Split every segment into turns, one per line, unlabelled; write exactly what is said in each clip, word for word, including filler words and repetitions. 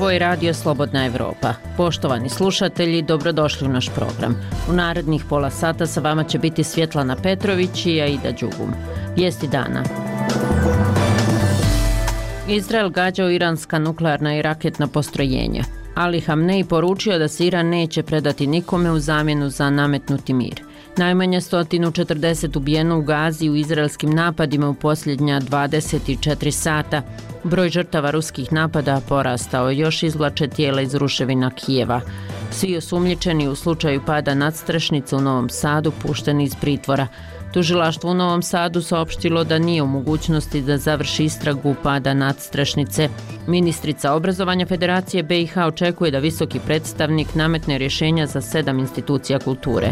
Ovo je Radio Slobodna Evropa. Poštovani slušatelji, dobrodošli u naš program. U narednih pola sata sa vama će biti Svjetlana Petrović i Aida Đugum. Vijesti dana. Izrael gađao iranska nuklearna i raketna postrojenja. Ali Hamnej poručio da se Iran neće predati nikome u zamjenu za nametnuti mir. Najmanje sto četrdeset ubijeno u Gazi u izraelskim napadima u posljednja dvadeset četiri sata. Broj žrtava ruskih napada porastao, još izvlače tijela iz ruševina Kijeva. Svi osumnjičeni u slučaju pada nadstrešnice u Novom Sadu pušteni iz pritvora. Tužilaštvo u Novom Sadu saopštilo da nije u mogućnosti da završi istragu pada nadstrešnice. Ministrica obrazovanja Federacije B i H očekuje da visoki predstavnik nametne rješenja za sedam institucija kulture.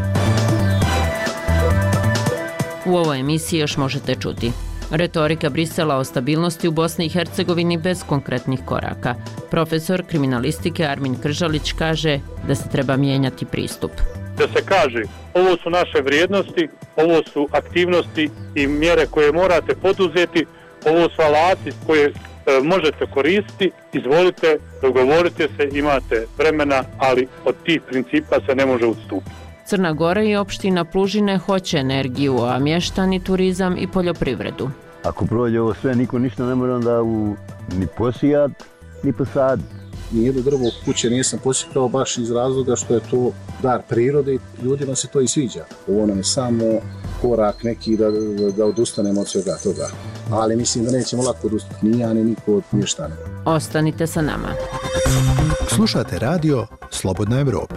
U ovoj emisiji još možete čuti: retorika Brisela o stabilnosti u Bosni i Hercegovini bez konkretnih koraka. Profesor kriminalistike Armin Kržalić kaže da se treba mijenjati pristup.
Da se kaže, ovo su naše vrijednosti, ovo su aktivnosti i mjere koje morate poduzeti, ovo su alati koje e, možete koristiti, izvolite, dogovorite se, imate vremena, ali od tih principa se ne može odstupiti.
Crna Gora i opština Plužine hoće energiju, a mještani turizam i poljoprivredu.
Ako prođe ovo sve, niko ništa ne mora onda u, ni posijat, ni posad.
Nijedno drvo u kuće nisam posjetao baš iz razloga što je to dar prirode i ljudima se to i sviđa. Ovo nam je samo korak neki da, da, da odustanemo od svega toga. Ali mislim da nećemo lako odustati ni ja, ni niko od mještana.
Ostanite sa nama.
Slušate radio Slobodna Evropa.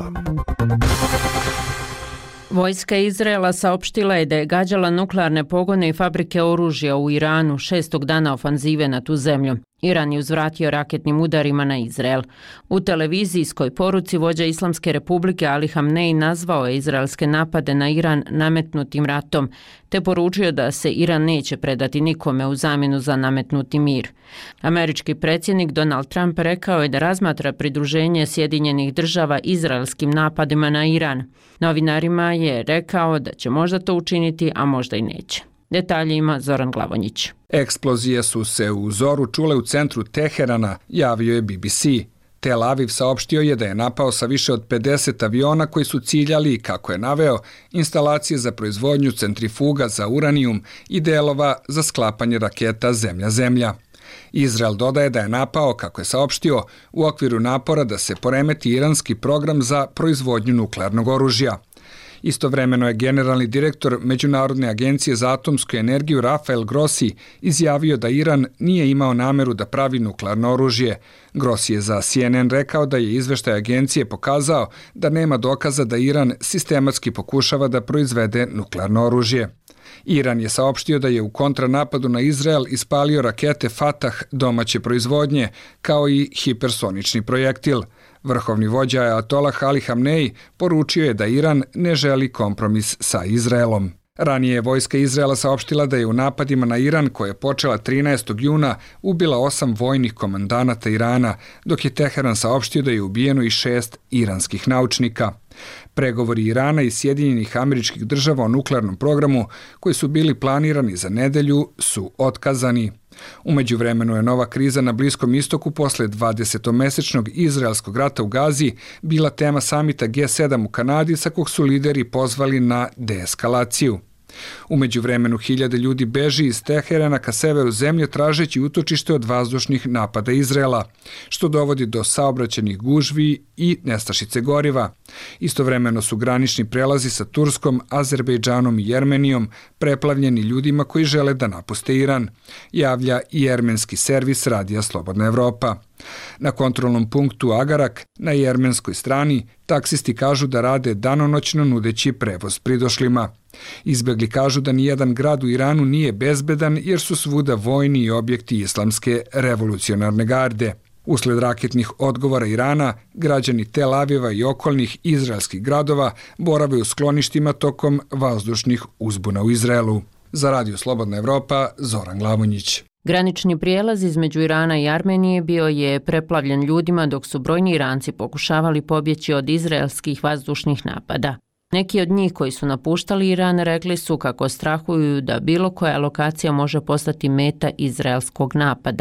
Vojska Izraela saopštila je da je gađala nuklearne pogone i fabrike oružja u Iranu šestog dana ofanzive na tu zemlju. Iran je uzvratio raketnim udarima na Izrael. U televizijskoj poruci vođa Islamske republike Ali Hamnej nazvao je izraelske napade na Iran nametnutim ratom, te poručio da se Iran neće predati nikome u zamjenu za nametnuti mir. Američki predsjednik Donald Trump rekao je da razmatra pridruženje Sjedinjenih država izraelskim napadima na Iran. Novinarima je rekao da će možda to učiniti, a možda i neće. Detalje ima Zoran Glavonjić.
Eksplozije su se u zoru čule u centru Teherana, javio je B B C. Tel Aviv saopštio je da je napao sa više od pedeset aviona koji su ciljali, kako je naveo, instalacije za proizvodnju centrifuga za uranijum i delova za sklapanje raketa Zemlja-Zemlja. Izrael dodaje da je napao, kako je saopštio, u okviru napora da se poremeti iranski program za proizvodnju nuklearnog oružja. Istovremeno je generalni direktor Međunarodne agencije za atomsku energiju Rafael Grossi izjavio da Iran nije imao nameru da pravi nuklearno oružje. Grossi je za C N N rekao da je izveštaj agencije pokazao da nema dokaza da Iran sistematski pokušava da proizvede nuklearno oružje. Iran je saopštio da je u kontranapadu na Izrael ispalio rakete Fatah domaće proizvodnje, kao i hipersonični projektil. Vrhovni vođa Ajatolah Ali Hamnej poručio je da Iran ne želi kompromis sa Izraelom. Ranije je vojska Izraela saopštila da je u napadima na Iran, koja je počela trinaestog juna, ubila osam vojnih komandanata Irana, dok je Teheran saopštio da je ubijeno i šest iranskih naučnika. Pregovori Irana i Sjedinjenih Američkih Država o nuklearnom programu, koji su bili planirani za nedelju, su otkazani. U međuvremenu je nova kriza na Bliskom istoku posle dvadesetomesečnog izraelskog rata u Gazi bila tema samita G sedam u Kanadi, sa kog su lideri pozvali na deeskalaciju. U međuvremenu hiljade ljudi beži iz Teherana ka severu zemlje tražeći utočište od vazdušnih napada Izraela, što dovodi do saobraćajnih gužvi i nestašice goriva. Istovremeno su granični prelazi sa Turskom, Azerbejdžanom i Jermenijom preplavljeni ljudima koji žele da napuste Iran, javlja i jermenski servis Radija Slobodna Evropa. Na kontrolnom punktu Agarak na jermenskoj strani taksisti kažu da rade danonoćno nudeći prevoz pridošlima. Izbjegli kažu da nijedan grad u Iranu nije bezbedan jer su svuda vojni i objekti Islamske revolucionarne garde. Usled raketnih odgovora Irana, građani Tel Aviva i okolnih izraelskih gradova borave u skloništima tokom vazdušnih uzbuna u Izraelu. Za Radio Slobodna Evropa, Zoran Glavonjić.
Granični prijelaz između Irana i Armenije bio je preplavljen ljudima dok su brojni Iranci pokušavali pobjeći od izraelskih vazdušnih napada. Neki od njih koji su napuštali Iran rekli su kako strahuju da bilo koja lokacija može postati meta izraelskog napada.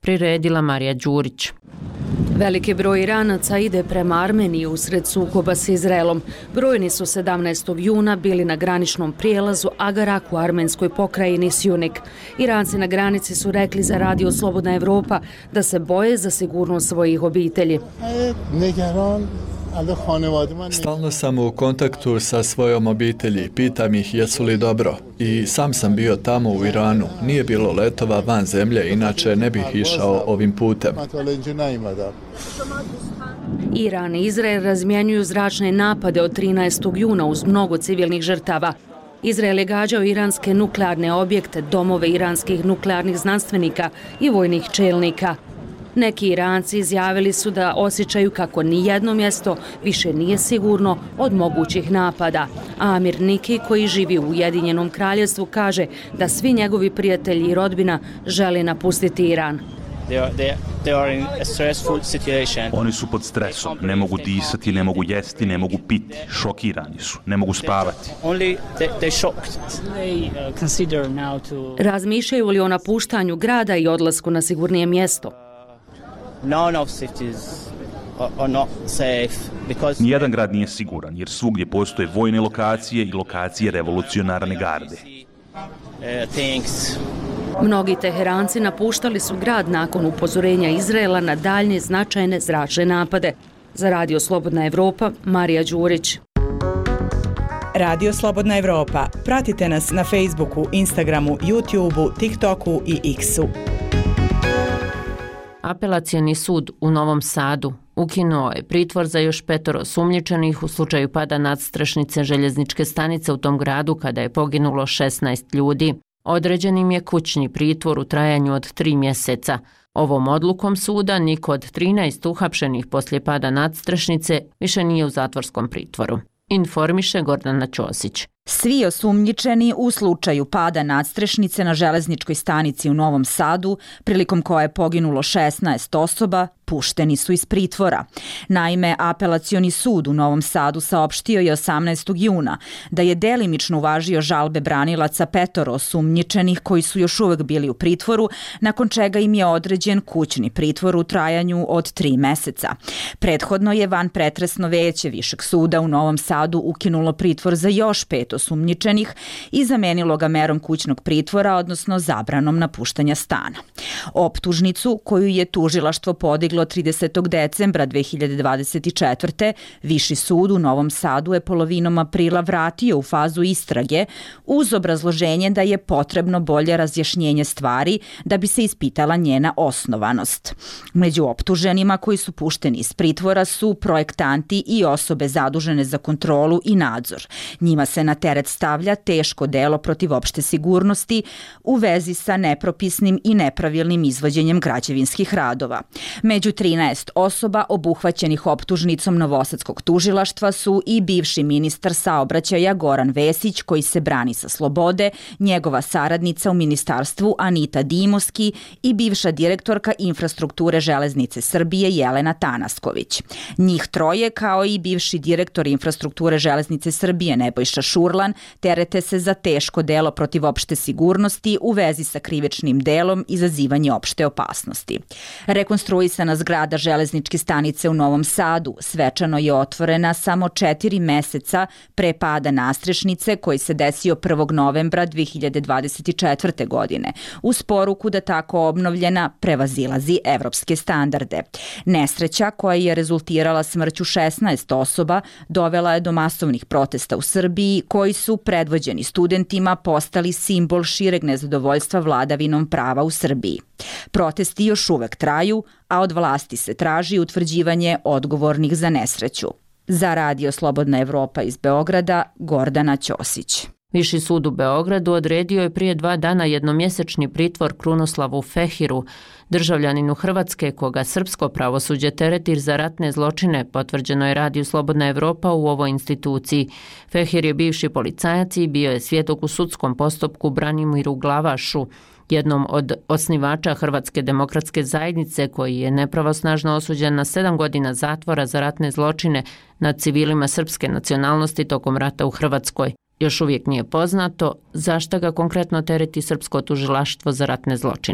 priredila Marija Đurić.
Veliki broj Iranaca ide prema Armeniji usred sukoba s Izraelom. Brojni su sedamnaestog juna bili na graničnom prijelazu Agarak u armenskoj pokrajini Sjunik. Iranci na granici su rekli za Radio Slobodna Evropa da se boje za sigurnost svojih obitelji.
Stalno sam u kontaktu sa svojom obitelji, pitam ih jesu li dobro. I sam sam bio tamo u Iranu, nije bilo letova van zemlje, inače ne bih išao ovim putem.
Iran i Izrael razmjenjuju zračne napade od trinaestog juna uz mnogo civilnih žrtava. Izrael je gađao iranske nuklearne objekte, domove iranskih nuklearnih znanstvenika i vojnih čelnika. Neki Iranci izjavili su da osjećaju kako nijedno mjesto više nije sigurno od mogućih napada. Amir Niki, koji živi u Ujedinjenom kraljevstvu, kaže da svi njegovi prijatelji i rodbina žele napustiti Iran.
Oni su pod stresom, ne mogu disati, ne mogu jesti, ne mogu piti, šokirani su, ne mogu spavati.
Razmišljaju li o napuštanju grada i odlasku na sigurnije mjesto?
Nijedan grad nije siguran jer svugdje postoje vojne lokacije i lokacije revolucionarne garde.
Mnogi Teheranci napuštali su grad nakon upozorenja Izraela na daljnje značajne zračne napade. Za Radio Slobodna Evropa, Marija Đurić.
Radio Slobodna Evropa. Pratite nas na Facebooku, Instagramu, YouTubeu, TikToku i X-u.
Apelacioni sud u Novom Sadu ukinuo je pritvor za još petoro osumnjičenih u slučaju pada nadstrešnice željezničke stanice u tom gradu kada je poginulo šesnaest ljudi. Određen im je kućni pritvor u trajanju od tri mjeseca. Ovom odlukom suda niko od trinaest uhapšenih poslije pada nadstrešnice više nije u zatvorskom pritvoru. Informiše Gordana Ćosić.
Svi osumnjičeni u slučaju pada nadstrešnice na železničkoj stanici u Novom Sadu, prilikom koje je poginulo šesnaest osoba, pušteni su iz pritvora. Naime, Apelacioni sud u Novom Sadu saopštio je osamnaestog juna da je delimično uvažio žalbe branilaca petoro osumnjičenih koji su još uvek bili u pritvoru, nakon čega im je određen kućni pritvor u trajanju od tri meseca. Prethodno je vanpretresno veće Višeg suda u Novom Sadu ukinulo pritvor za još pet osumnjičenih i zamenilo ga merom kućnog pritvora, odnosno zabranom napuštanja stana. Optužnicu koju je tužilaštvo podiglo tridesetog decembra dve hiljade dvadeset četvrte. Viši sud u Novom Sadu je polovinom aprila vratio u fazu istrage uz obrazloženje da je potrebno bolje razjašnjenje stvari da bi se ispitala njena osnovanost. Među optuženima koji su pušteni iz pritvora su projektanti i osobe zadužene za kontrolu i nadzor. Njima se na teret stavlja teško delo protiv opšte sigurnosti u vezi sa nepropisnim i nepravilnim izvođenjem građevinskih radova. Među trinaest osoba obuhvaćenih optužnicom Novosadskog tužilaštva su i bivši ministar saobraćaja Goran Vesić, koji se brani sa slobode, njegova saradnica u ministarstvu Anita Dimoski i bivša direktorka infrastrukture Železnice Srbije Jelena Tanasković. Njih troje, kao i bivši direktor infrastrukture Železnice Srbije Nebojša Šurlan, terete se za teško delo protiv opšte sigurnosti u vezi sa krivičnim delom izazivanje opšte opasnosti. Rekonstruisana zgrada železničke stanice u Novom Sadu svečano je otvorena samo četiri meseca pre pada nadstrešnice koji se desio prvog novembra dve hiljade dvadeset četvrte. godine, uz poruku da tako obnovljena prevazilazi evropske standarde. Nesreća koja je rezultirala smrću šesnaest osoba dovela je do masovnih protesta u Srbiji koji su predvođeni studentima postali simbol šireg nezadovoljstva vladavinom prava u Srbiji. Protesti još uvek traju, a od vlasti se traži utvrđivanje odgovornih za nesreću. Za Radio Slobodna Evropa iz Beograda, Gordana Ćosić.
Viši sud u Beogradu odredio je prije dva dana jednomjesečni pritvor Krunoslavu Fehiru, državljaninu Hrvatske koga srpsko pravosuđe tereti za ratne zločine, potvrđeno je Radio Slobodna Evropa u ovoj instituciji. Fehir je bivši policajac i bio je svjedok u sudskom postupku Branimiru Glavašu, jednom od osnivača Hrvatske demokratske zajednice, koji je nepravosnažno osuđen na sedam godina zatvora za ratne zločine nad civilima srpske nacionalnosti tokom rata u Hrvatskoj. Još uvijek nije poznato zašto ga konkretno tereti srpsko tužilaštvo za ratne zločine.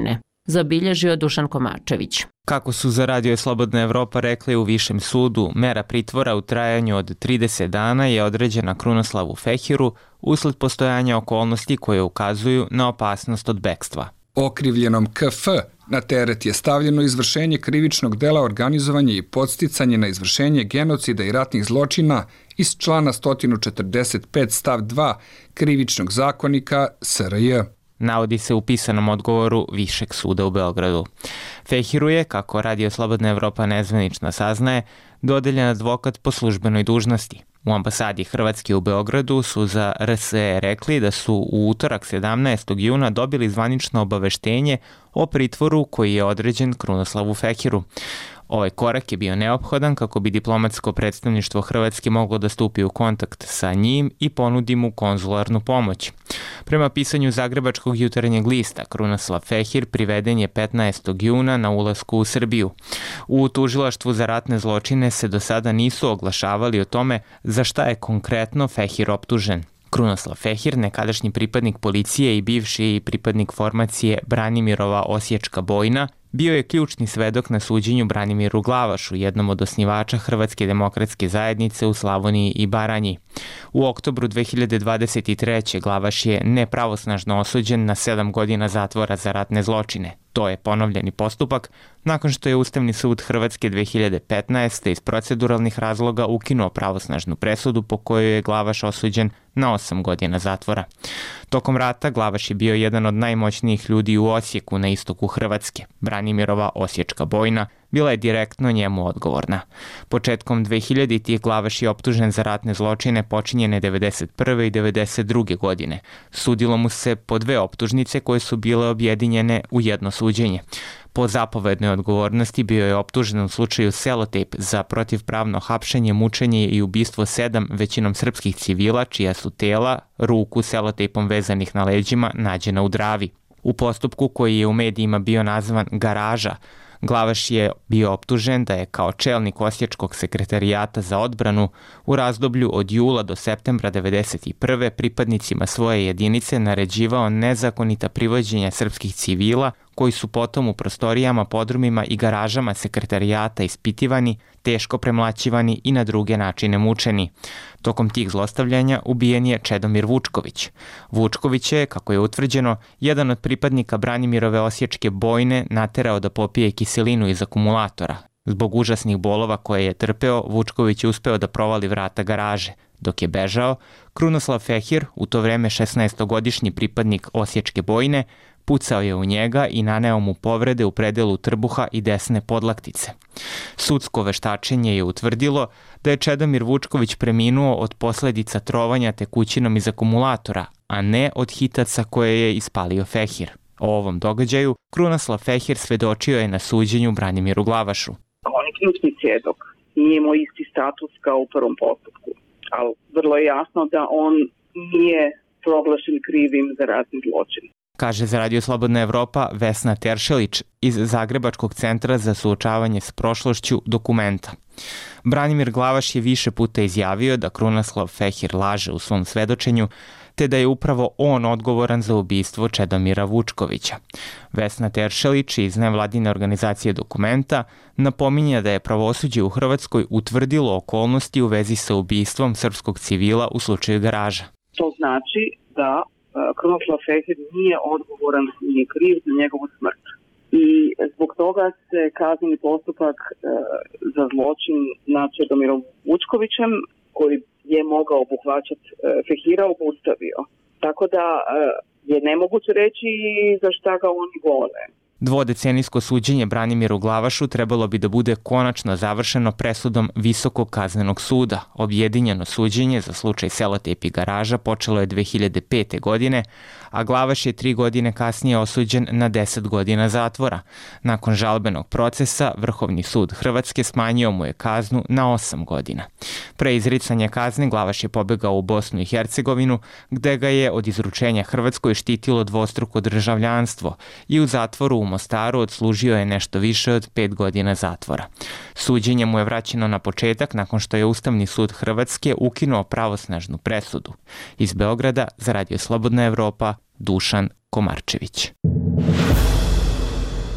zabilježio Dušan Komarčević.
Kako su za Radio Slobodna Evropa rekli u Višem sudu, mera pritvora u trajanju od trideset dana je određena Krunoslavu Fehiru usled postojanja okolnosti koje ukazuju na opasnost od bekstva.
Okrivljenom K F na teret je stavljeno izvršenje krivičnog dela organizovanje i podsticanje na izvršenje genocida i ratnih zločina iz člana sto četrdeset pet stav dva Krivičnog zakonika S R J.
Navodi se u pisanom odgovoru Višeg suda u Beogradu. Fehiru je, kako Radio Slobodna Evropa nezvanično saznaje, dodeljen advokat po službenoj dužnosti. U ambasadi Hrvatske u Beogradu su za R S E rekli da su u utorak sedamnaestog juna dobili zvanično obaveštenje o pritvoru koji je određen Krunoslavu Fehiru. Ovaj korak je bio neophodan kako bi diplomatsko predstavništvo Hrvatske moglo da stupi u kontakt sa njim i ponudi mu konzularnu pomoć. Prema pisanju Zagrebačkog jutarnjeg lista, Krunoslav Fehir priveden je petnaestog juna na ulasku u Srbiju. U tužilaštvu za ratne zločine se do sada nisu oglašavali o tome za šta je konkretno Fehir optužen. Krunoslav Fehir, nekadašnji pripadnik policije i bivši pripadnik formacije Branimirova Osječka bojna, bio je ključni svedok na suđenju Branimiru Glavašu, jednom od osnivača Hrvatske demokratske zajednice u Slavoniji i Baranji. U oktobru dve hiljade dvadeset treće. Glavaš je nepravosnažno osuđen na sedam godina zatvora za ratne zločine. To je ponovljeni postupak nakon što je Ustavni sud Hrvatske dve hiljade petnaeste. iz proceduralnih razloga ukinuo pravosnažnu presudu po kojoj je Glavaš osuđen na osam godina zatvora. Tokom rata Glavaš je bio jedan od najmoćnijih ljudi u Osijeku na istoku Hrvatske. Branimirova Osječka bojna bila je direktno njemu odgovorna. Početkom dve hiljaditih. Glavaš je optužen za ratne zločine počinjene devedeset prve. i devedeset druge. godine. Sudilo mu se po dve optužnice koje su bile objedinjene u jedno suđenje. Po zapovednoj odgovornosti bio je optužen u slučaju Selotejp za protivpravno hapšenje, mučenje i ubistvo sedam većinom srpskih civila čija su tela ruku selotejpom vezanih na leđima nađena u Dravi. U postupku koji je u medijima bio nazvan Garaža, Glavaš je bio optužen da je kao čelnik Osječkog sekretarijata za odbranu u razdoblju od jula do septembra devedeset prve. pripadnicima svoje jedinice naređivao nezakonita privođenja srpskih civila koji su potom u prostorijama, podrumima i garažama sekretarijata ispitivani, teško premlaćivani i na druge načine mučeni. Tokom tih zlostavljanja ubijen je Čedomir Vučković. Vučković je, kako je utvrđeno, jedan od pripadnika Branimirove Osječke bojne naterao da popije kiselinu iz akumulatora. Zbog užasnih bolova koje je trpeo, Vučković je uspeo da provali vrata garaže. Dok je bežao, Krunoslav Fehir, u to vreme šesnaestogodišnji pripadnik Osječke bojne, pucao je u njega i naneo mu povrede u predelu trbuha i desne podlaktice. Sudsko veštačenje je utvrdilo da je Čedomir Vučković preminuo od posledica trovanja tekućinom iz akumulatora, a ne od hitaca koje je ispalio Fehir. O ovom događaju Krunoslav Fehir svedočio je na suđenju Branimiru Glavašu.
On je ključni svjedok, nije imao isti status kao u prvom postupku, ali vrlo je jasno da on nije proglašen krivim za ratni zločin.
Kaže za Radio Slobodna Evropa Vesna Teršelić iz Zagrebačkog centra za suočavanje s prošlošću Dokumenta. Branimir Glavaš je više puta izjavio da Krunoslav Fehir laže u svom svedočenju, te da je upravo on odgovoran za ubistvo Čedomira Vučkovića. Vesna Teršelić iz nevladine organizacije Dokumenta napominje da je pravosuđe u Hrvatskoj utvrdilo okolnosti u vezi sa ubistvom srpskog civila u slučaju Garaža.
To znači da Krunoslav Fehir nije odgovoran, nije kriv za njegovu smrt. I zbog toga se kazneni postupak e, za zločin nad Čedomirom Vučkovićem, koji je mogao obuhvaćati e, Fehira, obustavio. Tako da e, je nemoguće reći za šta ga oni gone.
Dvodecenijsko suđenje Branimiru Glavašu trebalo bi da bude konačno završeno presudom Visokog kaznenog suda. Objedinjeno suđenje za slučaj Selotejp i Garaža počelo je dve hiljade pete. godine, a Glavaš je tri godine kasnije osuđen na deset godina zatvora. Nakon žalbenog procesa, Vrhovni sud Hrvatske smanjio mu je kaznu na osam godina. Pre izricanja kazne Glavaš je pobegao u Bosnu i Hercegovinu, gde ga je od izručenja Hrvatskoj štitilo dvostruko državljanstvo i u zatvoru u Mostaru odslužio je nešto više od pet godina zatvora. Suđenje mu je vraćeno na početak nakon što je Ustavni sud Hrvatske ukinuo pravosnažnu presudu. Iz Beograda za Radio Slobodna Evropa, Dušan Komarčević.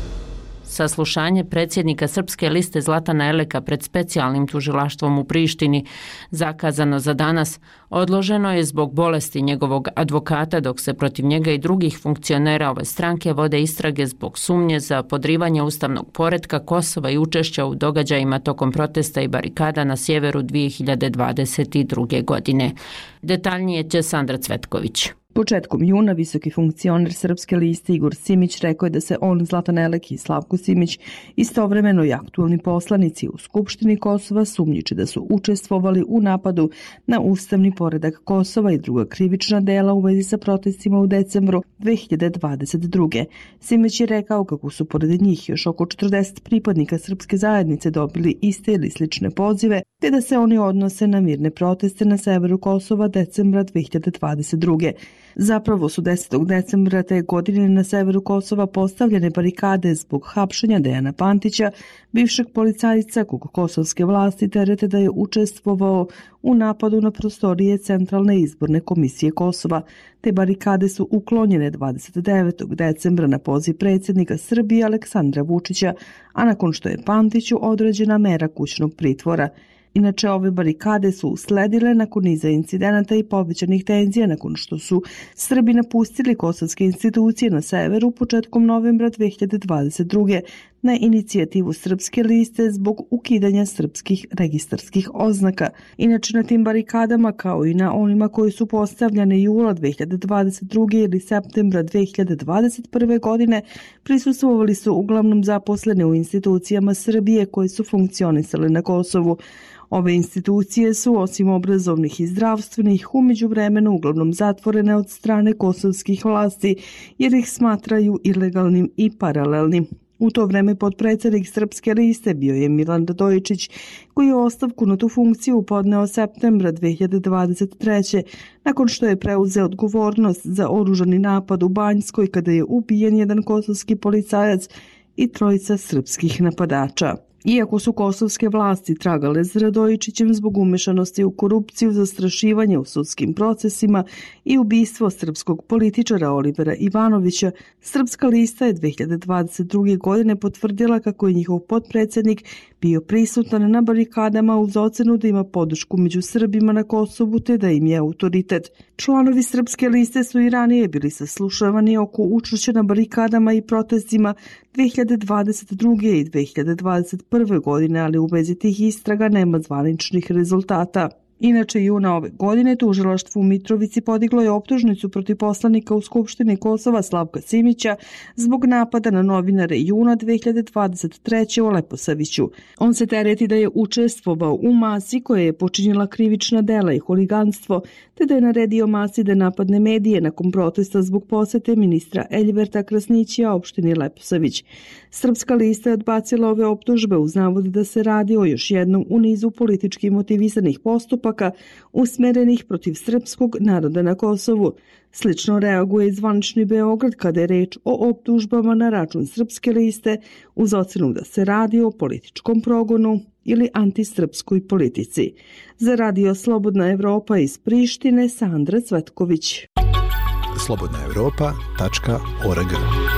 saslušanje predsjednika Srpske liste Zlatana Eleka pred specijalnim tužilaštvom u Prištini, zakazano za danas, odloženo je zbog bolesti njegovog advokata, dok se protiv njega i drugih funkcionera ove stranke vode istrage zbog sumnje za podrivanje ustavnog poretka Kosova i učešća u događajima tokom protesta i barikada na sjeveru dvije hiljade dvadeset druge. godine. Detaljnije će Sandra Cvetković.
Početkom juna visoki funkcioner Srpske liste Igor Simić rekao je da se on, Zlatan Elek i Slavko Simić, istovremeno i aktualni poslanici u Skupštini Kosova, sumnjiči da su učestvovali u napadu na ustavni poredak Kosova i druga krivična dela u vezi sa protestima u decembru dvije hiljade dvadeset druge. Simić je rekao kako su pored njih još oko četrdeset pripadnika srpske zajednice dobili iste ili slične pozive, te da se oni odnose na mirne proteste na severu Kosova decembra dvije hiljade dvadeset druge. Zapravo su desetog decembra te godine na severu Kosova postavljene barikade zbog hapšenja Dejana Pantića, bivšeg policajca kog kosovske vlasti terete da je učestvovao u napadu na prostorije Centralne izborne komisije Kosova. Te barikade su uklonjene dvadeset devetog decembra na poziv predsjednika Srbije Aleksandra Vučića, a nakon što je Pantiću određena mera kućnog pritvora. Inače, ove barikade su usledile nakon niza incidenata i povećanih tenzija nakon što su Srbi napustili kosovske institucije na severu početkom novembra dvije hiljade dvadeset druge. na inicijativu Srpske liste zbog ukidanja srpskih registarskih oznaka. Inače, na tim barikadama, kao i na onima koji su postavljane jula dvije hiljade dvadeset druge ili septembra dvije hiljade dvadeset prve. godine, prisustvovali su uglavnom zaposlene u institucijama Srbije koje su funkcionisale na Kosovu. Ove institucije su, osim obrazovnih i zdravstvenih, u međuvremenu uglavnom zatvorene od strane kosovskih vlasti, jer ih smatraju ilegalnim i paralelnim. U to vreme potpredsjednik Srpske liste bio je Milan Radojičić, koji je ostavku na tu funkciju podneo septembra dvije hiljade dvadeset treće. nakon što je preuzeo odgovornost za oružani napad u Banjskoj kada je ubijen jedan kosovski policajac i trojica srpskih napadača. Iako su kosovske vlasti tragale za Radojičićem zbog umešanosti u korupciju, zastrašivanje u sudskim procesima i ubistvo srpskog političara Olivera Ivanovića, Srpska lista je dvije hiljade dvadeset druge. godine potvrdila kako je njihov potpredsjednik bio prisutan na barikadama uz ocenu da ima podršku među Srbima na Kosovu te da im je autoritet. Članovi Srpske liste su i ranije bili saslušavani oko učešća na barikadama i protestima dvije hiljade dvadeset druge. i dvije hiljade dvadeset prve. godine, ali u vezi tih istraga nema zvaničnih rezultata. Inače, juna ove godine tužilaštvo u Mitrovici podiglo je optužnicu protiv poslanika u Skupštini Kosova Slavka Simića zbog napada na novinare juna dvije hiljade dvadeset treće. u Leposaviću. On se tereti da je učestvovao u masi koja je počinila krivična dela i huliganstvo, te da je naredio masi da napadne medije nakon protesta zbog posete ministra Eljberta Krasnićija opštini Leposavić. Srpska lista je odbacila ove optužbe uz navod da se radi o još jednom u nizu politički motivisanih postupaka usmerenih protiv srpskog naroda na Kosovu. Slično reaguje i zvanični Beograd kada je reč o optužbama na račun Srpske liste uz ocenu da se radi o političkom progonu ili antisrpskoj politici. Za Radio Slobodna Evropa iz Prištine, Sandra Cvetković.
slobodna evropa tačka org.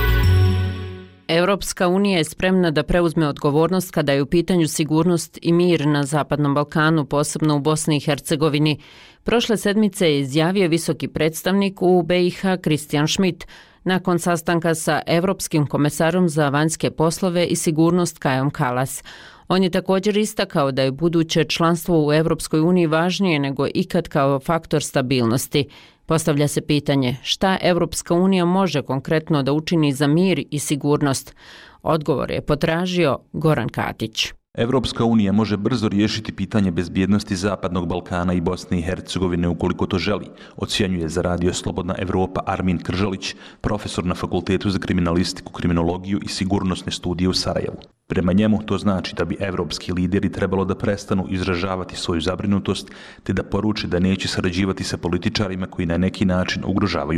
Europska unija je spremna da preuzme odgovornost kada je u pitanju sigurnost i mir na Zapadnom Balkanu, posebno u Bosni i Hercegovini. Prošle sedmice je izjavio visoki predstavnik u B i H Christian Schmidt nakon sastanka sa Evropskim komesarom za vanjske poslove i sigurnost Kajom Kallas. On je također istakao da je buduće članstvo u Europskoj uniji važnije nego ikad kao faktor stabilnosti. Postavlja se pitanje šta Evropska unija može konkretno da učini za mir i sigurnost. Odgovor je potražio Goran Katić.
Evropska unija može brzo riješiti pitanje bezbjednosti Zapadnog Balkana i Bosne i Hercegovine ukoliko to želi, ocjenjuje za Radio Slobodna Evropa Armin Kržalić, profesor na Fakultetu za kriminalistiku, kriminologiju i sigurnosne studije u Sarajevu. Prema njemu to znači da bi evropski lideri trebalo da prestanu izražavati svoju zabrinutost te da poruče da neće sarađivati sa političarima koji na neki način ugrožavaju mir.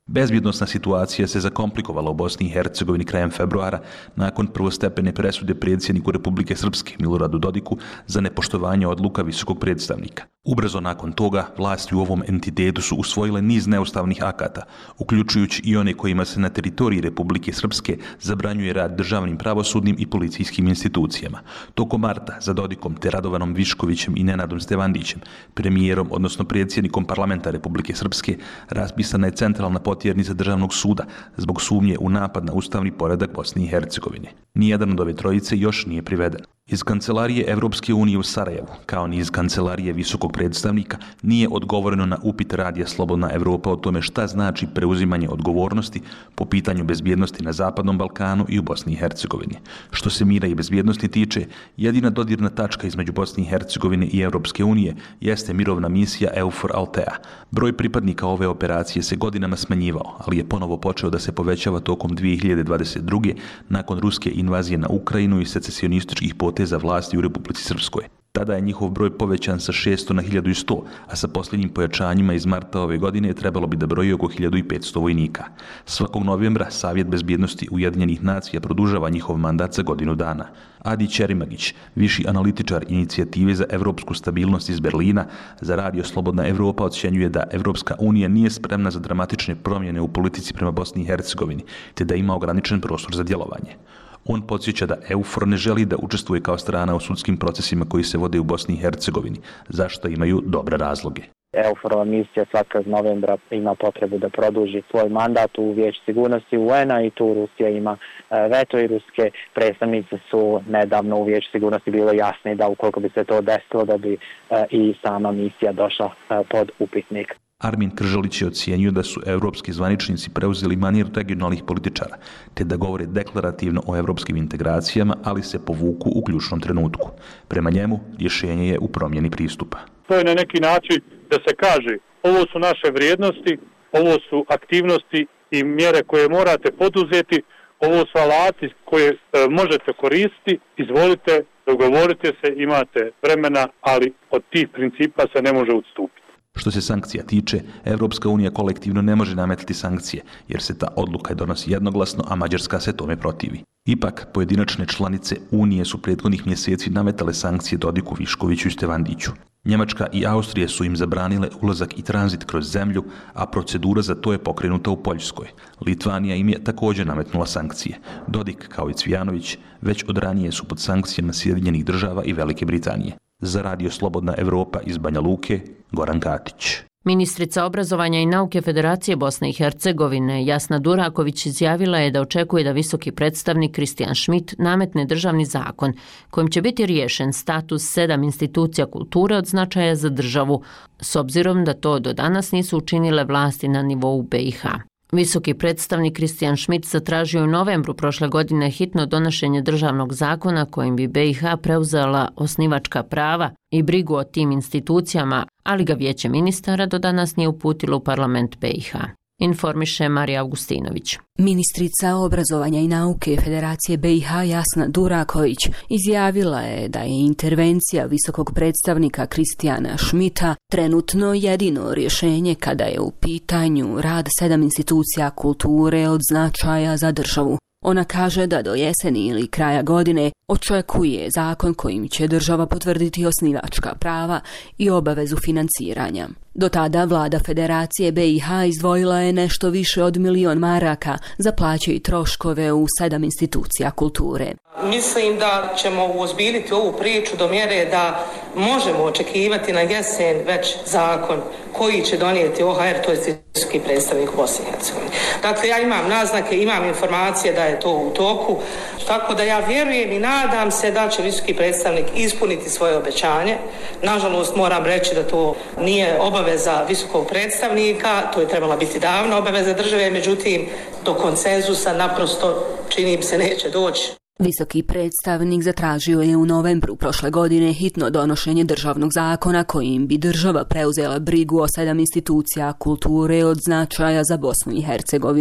Bezbjednosna situacija se zakomplikovala u Bosni i Hercegovini krajem februara nakon prvostepene presude predsjedniku Republike Srpske Miloradu Dodiku za nepoštovanje odluka visokog predstavnika. Ubrzo nakon toga vlasti u ovom entitetu su usvojile niz neustavnih akata, uključujući i one kojima se na teritoriji Republike Srpske zabranjuje rad državnim pravosudnim i policijskim institucijama. Tokom marta za Dodikom te Radovanom Viškovićem i Nenadom Stevandićem, premijerom odnosno predsjednikom parlamenta Republike Srpske, raspisana je centralna potjernica državnog suda zbog sumnje u napad na ustavni poredak Bosne i Hercegovine. Nijedan od ove trojice još nije priveden. Iz Kancelarije Evropske unije u Sarajevu, kao ni iz Kancelarije visokog predstavnika, nije odgovoreno na upit Radija Slobodna Evropa o tome šta znači preuzimanje odgovornosti po pitanju bezbjednosti na Zapadnom Balkanu i u Bosni i Hercegovini. Što se mira i bezbjednosti tiče, jedina dodirna tačka između Bosne i Hercegovine i Evropske unije jeste mirovna misija EUFOR Altea. Broj pripadnika ove operacije se godinama smanjivao, ali je ponovo počeo da se povećava tokom dvije hiljade dvadeset druge nakon ruske invazije na Ukrajinu i secesionističkih poteza vlasti u Republici Srpskoj. Tada je njihov broj povećan sa šesto na hiljadu sto, a sa posljednjim pojačanjima iz marta ove godine trebalo bi da broji oko hiljadu petsto vojnika. Svakog novembra Savjet bezbjednosti Ujedinjenih nacija produžava njihov mandat za godinu dana. Adi Čerimagić, viši analitičar inicijative za evropsku stabilnost iz Berlina, za Radio Slobodna Evropa ocjenjuje da Evropska unija nije spremna za dramatične promjene u politici prema Bosni i Hercegovini, te da ima ograničen prostor za djelovanje. On podsjeća da EUFOR ne želi da učestvuje kao strana u sudskim procesima koji se vode u Bosni i Hercegovini, zašto imaju dobre razloge.
EUFOR-ova misija svakog novembra ima potrebu da produži svoj mandat u Vijeću sigurnosti U N-a i tu Rusija ima veto i ruske predstavnice su nedavno u Vijeću sigurnosti bile jasne da ukoliko bi se to desilo da bi i sama misija došla pod upitnik.
Armin Kržalić je ocijenio da su evropski zvaničnici preuzeli manir regionalnih političara, te da govore deklarativno o evropskim integracijama, ali se povuku u ključnom trenutku. Prema njemu, rješenje je u promjeni pristupa.
To je na neki način da se kaže, ovo su naše vrijednosti, ovo su aktivnosti i mjere koje morate poduzeti, ovo su alati koje e, možete koristiti, izvolite, dogovorite se, imate vremena, ali od tih principa se ne može odstupiti.
Što se sankcija tiče, Evropska unija kolektivno ne može nametati sankcije, jer se ta odluka donosi jednoglasno, a Mađarska se tome protivi. Ipak, pojedinačne članice Unije su prethodnih mjeseci nametale sankcije Dodiku, Viškoviću i Stevandiću. Njemačka i Austrija su im zabranile ulazak i tranzit kroz zemlju, a procedura za to je pokrenuta u Poljskoj. Litvanija im je također nametnula sankcije. Dodik, kao i Cvijanović, već od ranije su pod sankcijama Sjedinjenih država i Velike Britanije. Za Radio Slobodna Evropa iz Banja Luke, Goran Katić.
Ministrica obrazovanja i nauke Federacije Bosne i Hercegovine Jasna Duraković izjavila je da očekuje da visoki predstavnik Kristijan Schmidt nametne državni zakon kojim će biti riješen status sedam institucija kulture od značaja za državu, s obzirom da to do danas nisu učinile vlasti na nivou B i H. Visoki predstavnik Kristijan Schmidt zatražio u novembru prošle godine hitno donošenje državnog zakona kojim bi B i H preuzela osnivačka prava i brigu o tim institucijama, ali ga Vijeće ministara do danas nije uputilo u parlament B i H. Informiše Marija Augustinović.
Ministrica obrazovanja i nauke Federacije B i H Jasna Duraković izjavila je da je intervencija visokog predstavnika Kristijana Schmidta trenutno jedino rješenje kada je u pitanju rad sedam institucija kulture od značaja za državu. Ona kaže da do jeseni ili kraja godine očekuje zakon kojim će država potvrditi osnivačka prava i obavezu financiranja. Do tada vlada Federacije B i H izdvojila je nešto više od milion maraka za plaće i troškove u sedam institucija kulture.
Mislim da ćemo uozbiljiti ovu priču do mjere da možemo očekivati na jesen već zakon koji će donijeti O H R, to je visoki predstavnik Bosne i Hercegovine. Dakle, ja imam naznake, imam informacije da je to u toku, tako da ja vjerujem i nadam se da će visoki predstavnik ispuniti svoje obećanje. Nažalost, moram reći da to nije obaveza visokog predstavnika, to je trebala biti davno obaveza države, međutim, do konsenzusa naprosto čini mi se neće doći.
Visoki predstavnik zatražio je u novembru prošle godine hitno donošenje državnog zakona kojim bi država preuzela brigu o sedam institucija kulture od značaja za Bosnu i Hercegovinu.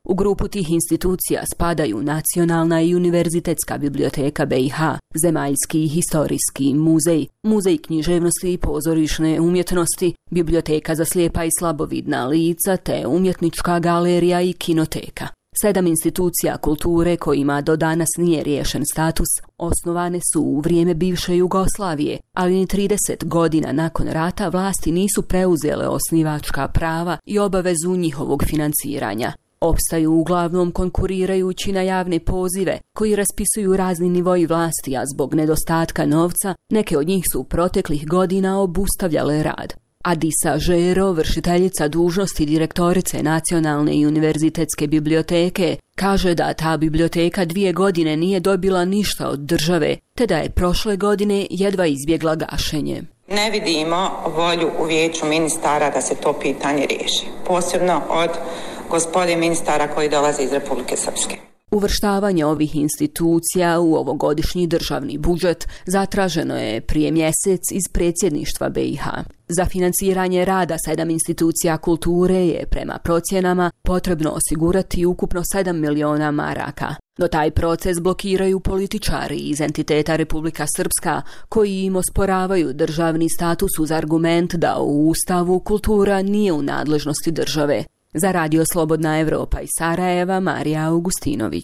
U grupu tih institucija spadaju Nacionalna i univerzitetska biblioteka B i H, Zemaljski i historijski muzej, Muzej književnosti i pozorišne umjetnosti, Biblioteka za slijepa i slabovidna lica te Umjetnička galerija i kinoteka. Sedam institucija kulture kojima do danas nije riješen status osnovane su u vrijeme bivše Jugoslavije, ali ni trideset godina nakon rata vlasti nisu preuzele osnivačka prava i obavezu njihovog financiranja. Opstaju uglavnom konkurirajući na javne pozive koji raspisuju razni nivoji vlasti, a zbog nedostatka novca neke od njih su proteklih godina obustavljale rad. Adisa Žero, vršiteljica dužnosti direktorice Nacionalne i univerzitetske biblioteke, kaže da ta biblioteka dvije godine nije dobila ništa od države, te da je prošle godine jedva izbjegla gašenje.
Ne vidimo volju u vijeću ministara da se to pitanje riješi, posebno od gospodina ministara koji dolaze iz Republike Srpske.
Uvrštavanje ovih institucija u ovogodišnji državni budžet zatraženo je prije mjesec iz predsjedništva B i H. Za financiranje rada sedam institucija kulture je prema procjenama potrebno osigurati ukupno sedam miliona maraka. No taj proces blokiraju političari iz entiteta Republika Srpska koji im osporavaju državni status uz argument da u Ustavu kultura nije u nadležnosti države. Za Radio Slobodna Evropa iz Sarajeva, Marija Augustinović.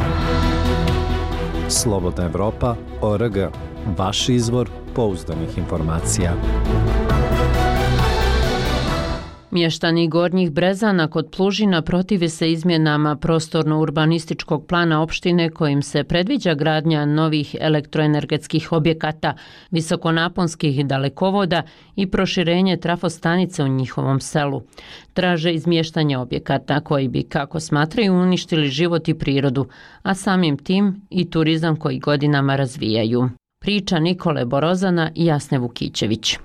Slobodna Evropa, O R G. Vaš izvor pouzdanih informacija.
Mještani Gornjih Brezana kod Plužina protive se izmjenama prostorno-urbanističkog plana opštine kojim se predviđa gradnja novih elektroenergetskih objekata, visokonaponskih dalekovoda i proširenje trafostanice u njihovom selu. Traže izmještanje objekata koji bi, kako smatraju, uništili život i prirodu, a samim tim i turizam koji godinama razvijaju. Priča Nikole Borozana i Jasne Vukićević.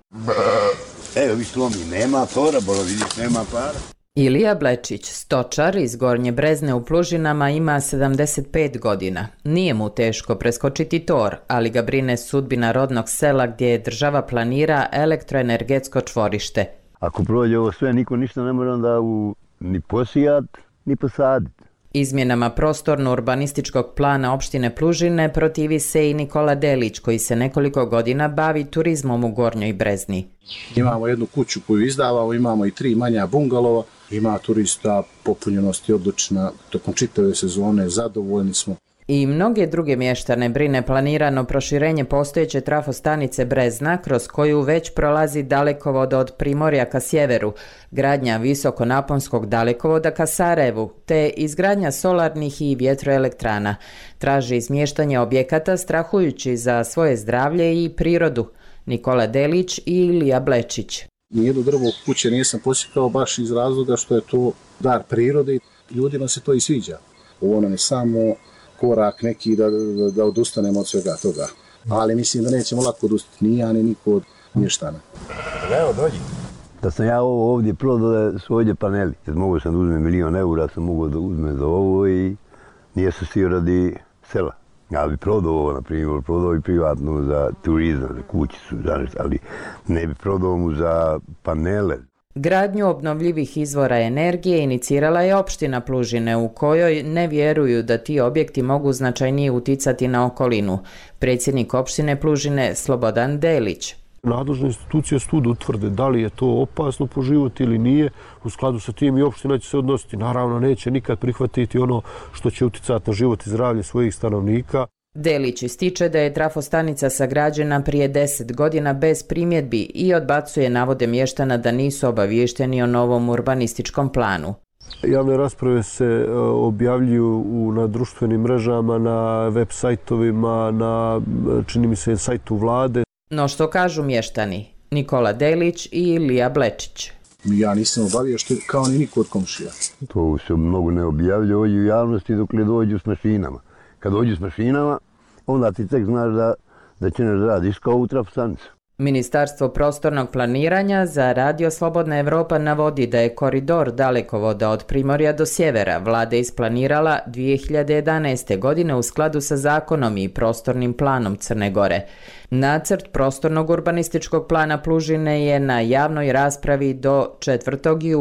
Evo vi slomi, nema para, bolo vidiš, nema para.
Ilija Blečić, stočar iz Gornje Brezne u Plužinama, ima sedamdeset pet godina. Nije mu teško preskočiti tor, ali ga brine sudbina rodnog sela gdje država planira elektroenergetsko čvorište.
Ako prođe ovo sve, niko ništa ne mora onda u, ni posijat, ni posaditi.
Izmjenama prostorno-urbanističkog plana opštine Plužine protivi se i Nikola Delić, koji se nekoliko godina bavi turizmom u Gornjoj Brezni.
Imamo jednu kuću koju izdavamo, imamo i tri manja bungalova, ima turista, popunjenost je odlična, tokom čitave sezone, zadovoljni smo.
I mnoge druge mještane brine planirano proširenje postojeće trafostanice Brezna, kroz koju već prolazi dalekovod od Primorja ka sjeveru, gradnja visokonaponskog dalekovoda ka Sarajevu, te izgradnja solarnih i vjetroelektrana. Traži izmještanje objekata strahujući za svoje zdravlje i prirodu. Nikola Delić i Ilija Blečić.
Nijedno drvo kuće nisam posjetao baš iz razloga što je to dar prirode i ljudima se to i sviđa. Ovo nam je samo korak neki da, da, da odustanemo od svega toga. Ali mislim da nećemo lako odustati, ni ja, ni niko od mještana.
Evo, dođi. Da sam ja ovo ovdje prodao da su ovdje paneli. Mogu sam da uzmem milion eura, sam mogu da uzmem za ovo i nije se svi radi sela. Ja bi prodao ovo, na primjer, prodao i privatno za turizam, za kućicu, ali ne bi prodao mu za panele.
Gradnju obnovljivih izvora energije inicirala je opština Plužine, u kojoj ne vjeruju da ti objekti mogu značajnije uticati na okolinu. Predsjednik opštine Plužine Slobodan Delić.
Nadležne institucije sud utvrde da li je to opasno po život ili nije, u skladu sa tim i opština će se odnositi. Naravno, neće nikad prihvatiti ono što će uticati na život i zdravlje svojih stanovnika.
Delić ističe da je trafostanica sagrađena prije deset godina bez primjedbi i odbacuje navode mještana da nisu obaviješteni o novom urbanističkom planu.
Javne rasprave se objavljuju na društvenim mrežama, na web sajtovima, na, čini mi se, sajtu vlade.
No što kažu mještani? Nikola Delić i Ilija Blečić.
Ja nisam obaviješten kao ni niko od komšija.
To se mnogo ne objavljuje u javnosti dok ne dođu s mašinama. Kad dođu s mašinama, onda ti tek znaš da, da će ne radiš kao u trafostanicu.
Ministarstvo prostornog planiranja za Radio Slobodna Evropa navodi da je koridor dalekovoda od Primorja do sjevera vlada isplanirala dvije hiljade jedanaeste. godine u skladu sa zakonom i prostornim planom Crne Gore. Nacrt prostornog urbanističkog plana Plužine je na javnoj raspravi do četvrtog jula.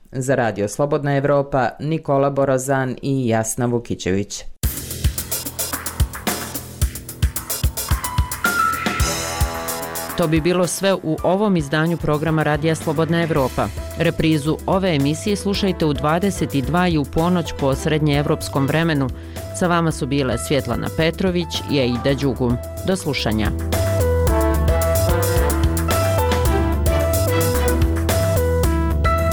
Za Radio Slobodna Evropa, Nikola Borozan i Jasna Vukićević.
To bi bilo sve u ovom izdanju programa Radija Slobodna Evropa. Reprizu ove emisije slušajte u dvadeset dva i u ponoć po srednjeevropskom vremenu. Sa vama su bile Svjetlana Petrović i Aida Đugum. Do slušanja.